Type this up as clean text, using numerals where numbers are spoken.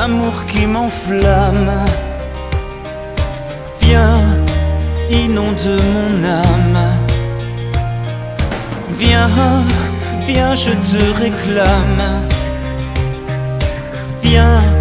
amour qui m'enflamme. Viens, inonde mon âme. Viens, viens, je te réclame. Viens,